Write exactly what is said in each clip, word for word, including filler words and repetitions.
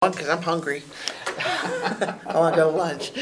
Because I'm hungry. I want to go to lunch.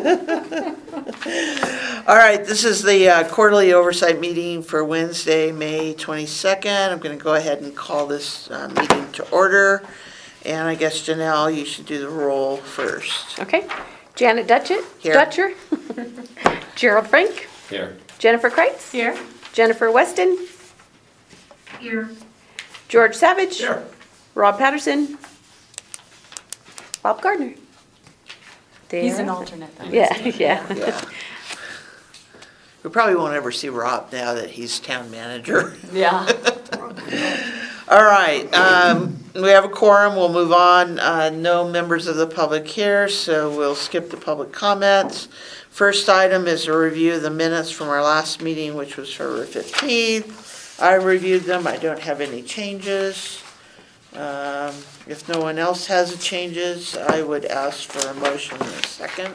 All right, this is the uh, quarterly oversight meeting for Wednesday, May twenty-second. I'm going to go ahead and call this uh, meeting to order. And I guess, Janelle, you should do the roll first. Okay. Janet Dutchett. Here. Dutcher. Gerald Frank. Here. Jennifer Kreitz. Here. Jennifer Weston. Here. George Savage. Here. Rob Patterson. Bob Gardner. There. He's an alternate though. Yeah, yeah. Yeah. We probably won't ever see Rob now that he's town manager. Yeah. All right, um, we have a quorum, we'll move on. Uh, no members of the public here, so we'll skip the public comments. First item is a review of the minutes from our last meeting, which was February fifteenth. I reviewed them, I don't have any changes. Um, if no one else has changes, I would ask for a motion in a second.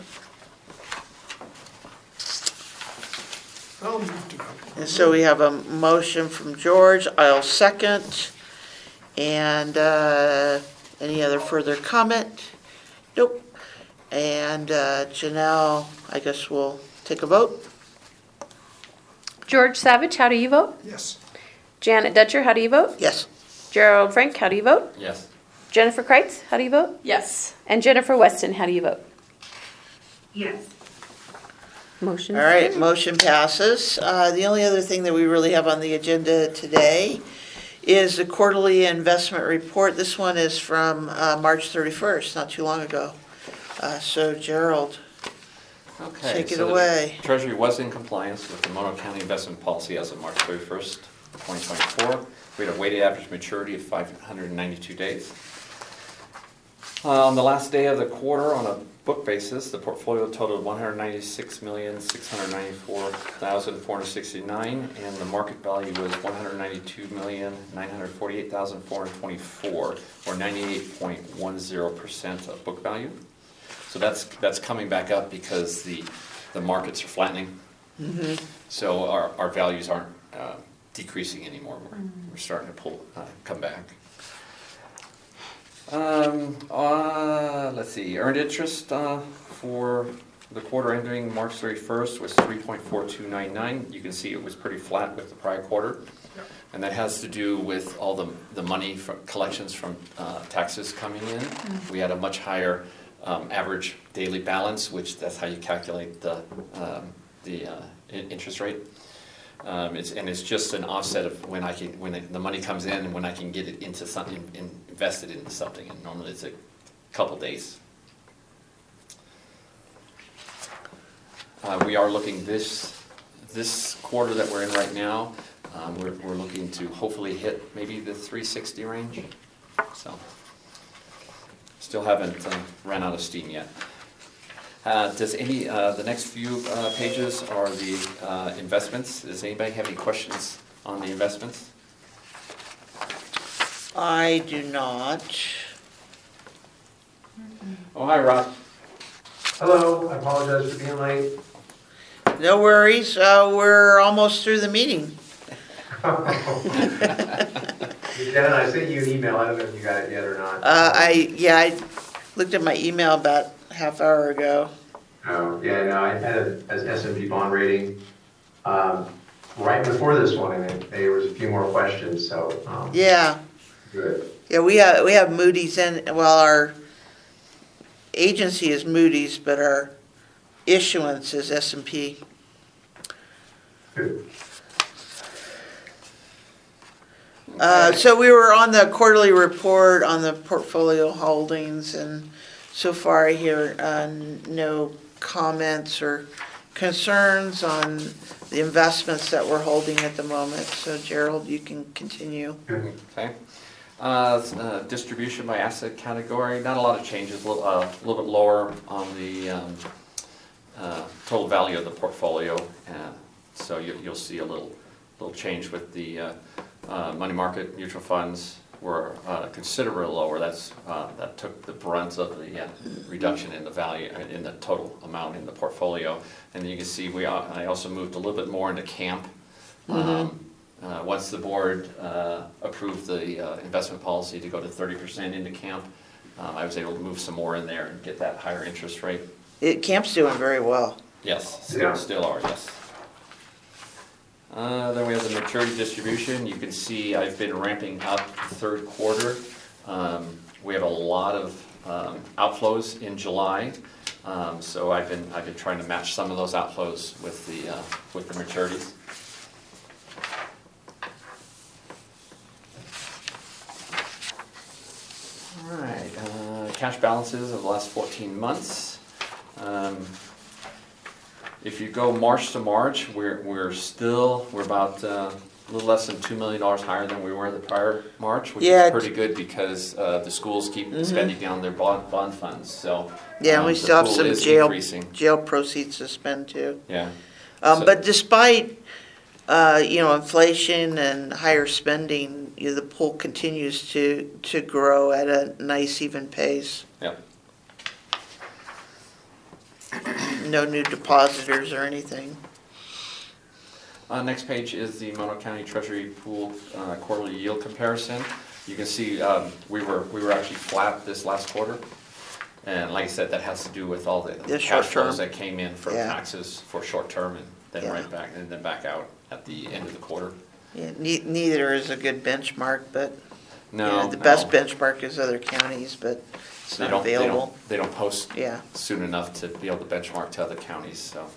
I'll move to go. And so we have a motion from George, I'll second. And uh, any other further comment? Nope. And uh, Janelle, I guess we'll take a vote. George Savage, how do you vote? Yes. Janet Dutcher, how do you vote? Yes. Gerald Frank, how do you vote? Yes. Jennifer Kreitz, how do you vote? Yes. And Jennifer Weston, how do you vote? Yes. Motion. All right, motion passes. Uh, The only other thing that we really have on the agenda today is the quarterly investment report. This one is from uh, March thirty-first, not too long ago. Uh, So Gerald, Okay. take it so the away. Treasury was in compliance with the Mono County investment policy as of March thirty-first, twenty twenty-four. We had a weighted average maturity of five hundred ninety-two days. Uh, On the last day of the quarter, on a book basis, the portfolio totaled one hundred ninety-six million, six hundred ninety-four thousand, four hundred sixty-nine, and the market value was one hundred ninety-two million, nine hundred forty-eight thousand, four hundred twenty-four, or ninety-eight point one zero percent of book value. So that's that's coming back up because the the markets are flattening. Mhm. So our, our values aren't uh, decreasing anymore. We're, we're starting to pull, uh, come back. Um, uh, let's see, earned interest uh, for the quarter ending March thirty-first was three point four two nine nine. You can see it was pretty flat with the prior quarter. Yep. And that has to do with all the, the money from collections from uh, taxes coming in. Mm-hmm. We had a much higher um, average daily balance, which that's how you calculate the, um, the uh, in- interest rate. Um, it's, and it's just an offset of when I can, when it, the money comes in and when I can get it into something, in, invested into something. And normally it's a couple days. Uh, we are looking this this quarter that we're in right now. Um, we're, we're looking to hopefully hit maybe the three sixty range. So still haven't uh, ran out of steam yet. Uh, does any, uh, the next few uh, pages are the uh, investments. Does anybody have any questions on the investments? I do not. Oh, hi, Rob. Hello, I apologize for being late. No worries, uh, we're almost through the meeting. Jen, I sent you an email, I don't know if you got it yet or not. Uh, I, yeah, I looked at my email about a half hour ago. Oh, yeah, no, I had an S and P bond rating um, right before this one, and it- there was a few more questions, so. um, Yeah, Good. yeah, we have, we have Moody's in, well, our agency is Moody's, but our issuance is S and P. Good. Uh, so we were on the quarterly report on the portfolio holdings, and so far I hear uh, no comments or concerns on the investments that we're holding at the moment. So Gerald, you can continue. Okay. Uh, uh, distribution by asset category, not a lot of changes, a little, uh, a little bit lower on the um, uh, total value of the portfolio. Uh, so you, you'll see a little, little change with the uh, uh, money market mutual funds were uh, considerably lower. That's uh, that took the brunt of the uh, reduction in the value in the total amount in the portfolio. And then you can see we uh, I also moved a little bit more into camp. Mm-hmm. Um, Uh, once the board uh, approved the uh, investment policy to go to thirty percent into camp, um, I was able to move some more in there and get that higher interest rate. It, camp's doing very well. Yes, Yeah. still, still are, yes. Uh, Then we have the maturity distribution. You can see I've been ramping up third quarter. Um, We have a lot of um, outflows in July, um, so I've been, I've been trying to match some of those outflows with the, uh, with the maturities. All right, uh, cash balances of the last fourteen months. Um, If you go March to March, we're, we're still, we're about uh, a little less than two million dollars higher than we were the prior March, which Yeah, is pretty good because uh, the schools keep spending down their bond, bond funds, so. Yeah, and um, we the still have pool some is jail, increasing. jail proceeds to spend too. Yeah. Um, So- but despite, uh, you know, inflation and higher spending, you know, the pool continues to, to grow at a nice even pace. Yep. No new depositors or anything. Uh, next page is the Mono County Treasury Pool uh, quarterly yield comparison. You can see um, we were we were actually flat this last quarter, and like I said, that has to do with all the, The cash short flows term. that came in for Yeah. taxes for short term, and then Yeah. right back and then back out at the end of the quarter. Yeah, ne- neither is a good benchmark, but, you No, know, the best no. benchmark is other counties, but it's They not don't, they available. don't, they don't post Yeah. soon enough to be able to benchmark to other counties, so.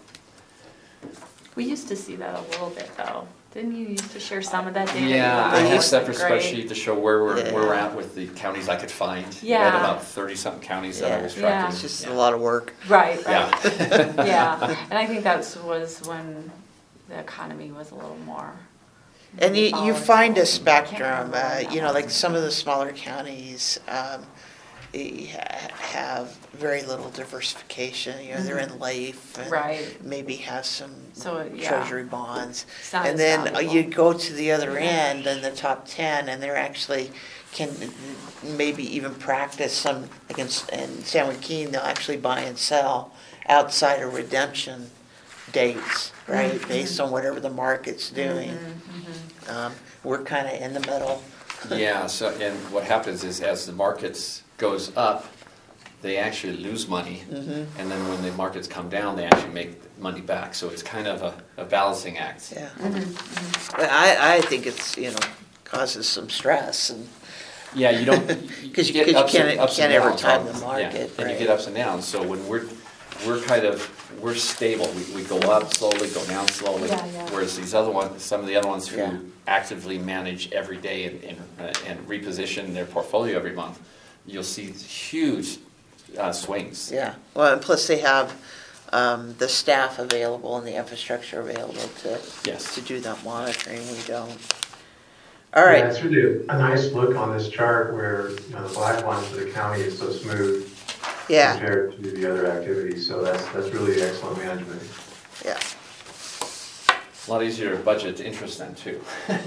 We used to see that a little bit though. Didn't you used to share some of that data? Yeah, I They have a used- separate Great. spreadsheet to show where we're, where we're Yeah. at with the counties I could find. I had Yeah. about thirty-something counties that I Yeah. was Yeah. tracking. It's just Yeah. a lot of work. Right, right. Yeah. Yeah, and I think that was when the economy was a little more. And you, you find a volatile. I spectrum, can't remember uh, when that you know, like was. some of the smaller counties, um, eh, ha- have very little diversification, you know, they're in life and Right. maybe have some So, yeah. treasury bonds. It's not And as then uh, valuable. you go to the other Yeah. end and the top ten, and they're actually can maybe even practice some, like in, S- in San Joaquin, they'll actually buy and sell outside of redemption dates, right? Mm-hmm. Based on whatever the market's doing. Um, we're kind of in the middle. Yeah, so, and what happens is as the markets goes up, they actually lose money. Mhm. And then when the markets come down, they actually make money back. So it's kind of a, a balancing act. Yeah. Mm-hmm. But I, I think it's, you know, causes some stress and, Yeah, you don't. 'Cause you- get 'cause you ups and- can't- ups and can't ever downs time all the yeah, market, And you right. get ups and downs. So when we're, we're kind of, we're stable. We, we go up slowly, go down slowly. Yeah, yeah. Whereas these other ones, some of the other ones who Yeah. actively manage every day and, and, uh, and reposition their portfolio every month, you'll see huge uh, swings. yeah. Well, and plus they have, um, the staff available and the infrastructure available to, Yes. to do that monitoring. We don't. All Yeah, right. it's really a nice look on this chart where, you know, the black line for the county is so smooth Yeah, compared to the other activities, so that's, that's really excellent management. yeah. A lot easier to budget interest then too.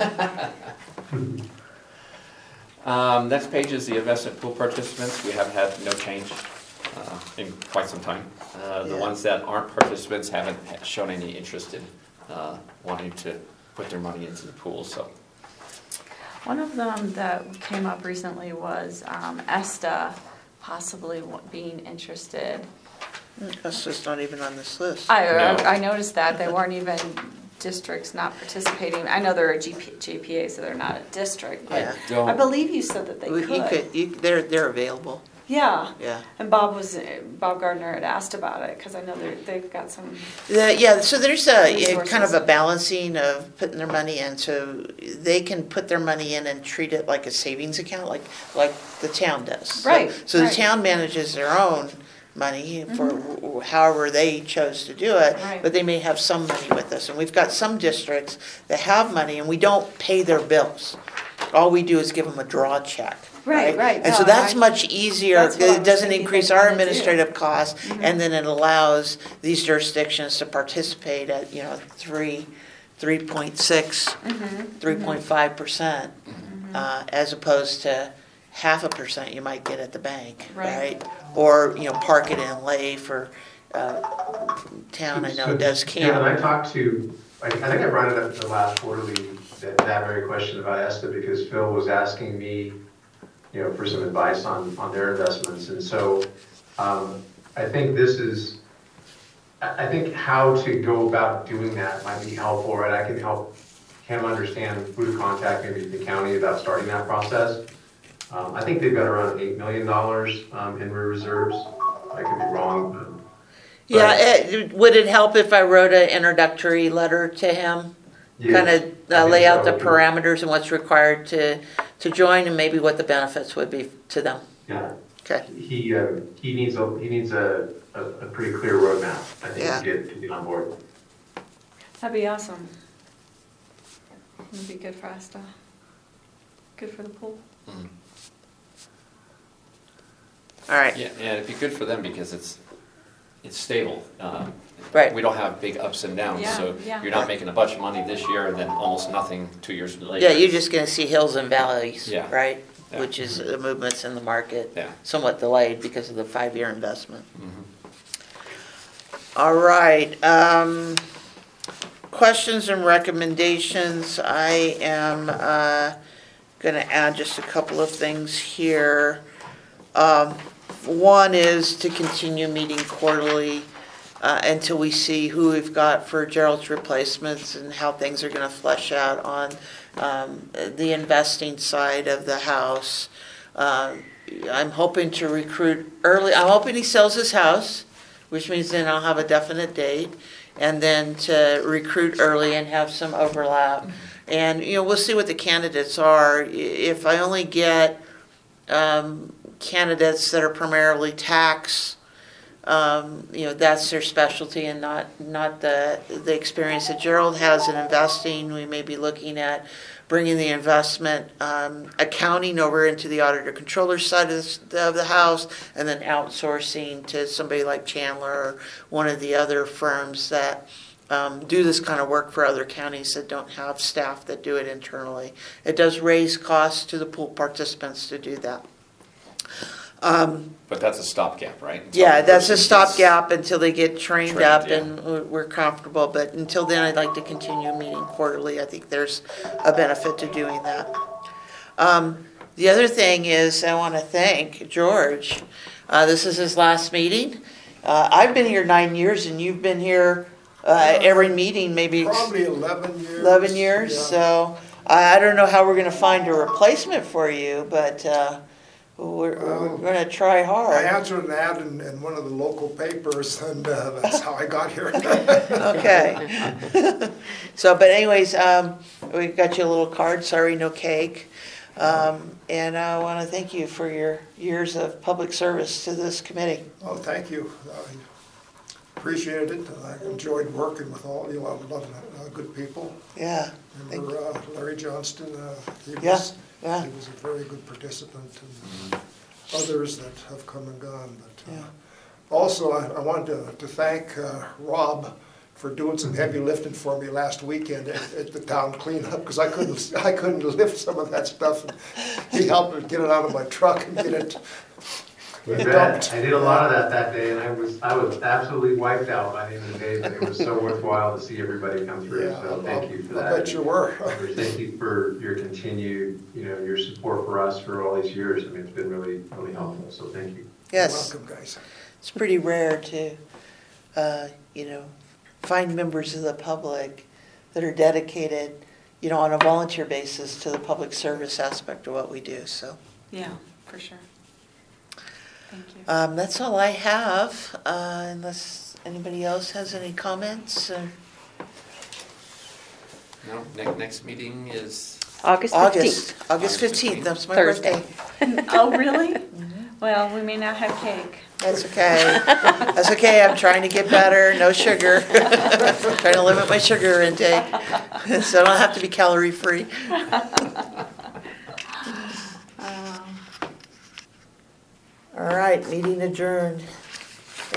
Um, next page is the investment pool participants. We have had no change uh, in quite some time. Uh, The Yeah. ones that aren't participants haven't shown any interest in uh, wanting to put their money into the pool, so. One of them that came up recently was um, ESTA possibly wa- being interested. That's just not even on this list. I, No. I I noticed that, they weren't even districts not participating. I know they're a G P, J P A, so they're not a district, but Yeah. Don't- I believe you said that they We- You could. could, you, they're, they're available. Yeah, Yeah. and Bob was, Bob Gardner had asked about it, because I know they're, they've got some, The, yeah, so there's a, a kind of Resources. a balancing of putting their money in, so they can put their money in and treat it like a savings account, like, like the town does. So- Right, So the right. town manages their own money for however they chose to do it, Right. but they may have some money with us. And we've got some districts that have money and we don't pay their bills. All we do is give them a draw check. Right, right. And so No, that's I- much easier, That's what I it was doesn't thinking increase they our wanna do. administrative costs, and then it allows these jurisdictions to participate at, you know, three, three point six, Mm-hmm. three point five percent, uh, as opposed to half a percent you might get at the bank, Right. right? Or, you know, park it in lay for, uh, town, I know does Yeah, when I camp. talked to, I, I think I brought it up at the last quarterly, that, that very question about ESTA, because Phil was asking me you know, for some advice on, on their investments. And so um, I think this is, I I think how to go about doing that might be helpful, right? I can help him understand who to contact, maybe the county, about starting that process. Um, I think they've got around eight million dollars um, in reserves. I could be wrong. um, but- Yeah, it, would it help if I wrote an introductory letter to him? Yes, Kind I of uh, think lay out the so. parameters and what's required to, to join and maybe what the benefits would be to them. Yeah. Okay, He, uh, he needs a, he needs a, a, a pretty clear roadmap, I think, Yeah. to get, to get on board. That'd be awesome. It'd be good for us to, good for the pool. Mm. all right. Yeah, yeah, it'd be good for them because it's, it's stable. Um, Right. We don't have big ups and downs, Yeah, so yeah. you're not making a bunch of money this year and then almost nothing two years later. Yeah, you're just gonna see hills and valleys, Yeah. right? Yeah. Which is the movements in the market. Yeah. Somewhat delayed because of the five-year investment. Mhm. All right, um, questions and recommendations. I am, uh, gonna add just a couple of things here. Um, one is to continue meeting quarterly, uh, until we see who we've got for Gerald's replacements and how things are gonna flesh out on, um, the investing side of the house. Uh, I'm hoping to recruit early, I'm hoping he sells his house, which means then I'll have a definite date, and then to recruit early and have some overlap. And, you know, we'll see what the candidates are. I- If I only get um, candidates that are primarily tax, um, you know, that's their specialty and not, not the, the experience that Gerald has in investing. We may be looking at bringing the investment um, accounting over into the auditor controller side of the, of the house, and then outsourcing to somebody like Chandler or one of the other firms that um, do this kind of work for other counties that don't have staff that do it internally. It does raise costs to the pool participants to do that. Um, But that's a stopgap, right? Until yeah, the that's a person gets- stopgap until they get trained Trained, up yeah. and we're- we're comfortable, but until then, I'd like to continue meeting quarterly. I think there's a benefit to doing that. Um, the other thing is, I want to thank George. Uh, this is his last meeting. Uh, I've been here nine years and you've been here, uh, every meeting, maybe Probably eleven years. eleven years, Yeah. so I, I don't know how we're gonna find a replacement for you, but, uh, we're, we're Well, gonna try I hard. answered an ad in, in one of the local papers, and uh, that's how I got here. Okay. So, but anyways, um, we got you a little card, sorry, no cake. Um, and I wanna thank you for your years of public service to this committee. Oh, thank you. I appreciated it. I enjoyed working with all you, a lot of uh, good people. Yeah, thank Remember uh, Larry Johnston? uh, he Yeah, was- yeah. He was a very good participant, and others that have come and gone. But uh, Yeah. also, I I wanted to to thank uh, Rob for doing some heavy lifting for me last weekend at at the town cleanup, because I couldn't, I couldn't lift some of that stuff. And he helped me get it out of my truck and get it. You it bet. dumped. I did a lot of that that day, and I was, I was absolutely wiped out by the end of the day, but it was so worthwhile to see everybody come through, Yeah, so thank you for I that. bet you were. Thank you for your continued, you know, your support for us for all these years. I mean, it's been really, really helpful, so thank you. yes, Welcome, guys. it's pretty rare to, uh, you know, find members of the public that are dedicated, you know, on a volunteer basis to the public service aspect of what we do, so. Yeah, for sure. Thank you. Um, that's all I have, uh, unless anybody else has any comments. or- No, next, next meeting is, August August, fifteenth. August fifteenth, fifteenth. that's my Thursday. birthday. Oh, really? Well, we may not have cake. That's okay, that's okay, I'm trying to get better, no sugar. Trying to limit my sugar intake, so I don't have to be calorie-free. Um, All right, meeting adjourned.